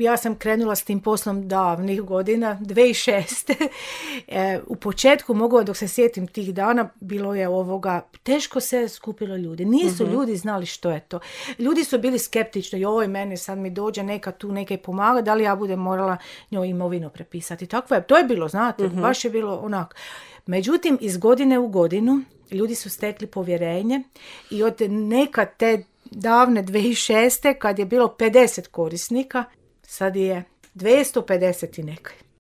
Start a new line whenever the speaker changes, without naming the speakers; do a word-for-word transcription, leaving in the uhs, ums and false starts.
ja sam krenula s tim poslom davnih godina, dvije tisuće šeste. E, u početku mogu, dok se sjetim tih dana, bilo je ovoga, teško se skupilo ljudi. Nisu uh-huh. ljudi znali što je to. Ljudi su bili skeptični, joj, mene sad mi dođe neka tu neka pomaga, da li ja budem morala njoj imovinu prepisati. Tako je, to je bilo, znate, uh-huh. baš je bilo onako. Međutim, iz godine u godinu ljudi su stekli povjerenje i od neka te davne dvije tisuće šeste kad je bilo pedeset korisnika, sad je dvjesto pedeset i nekaj.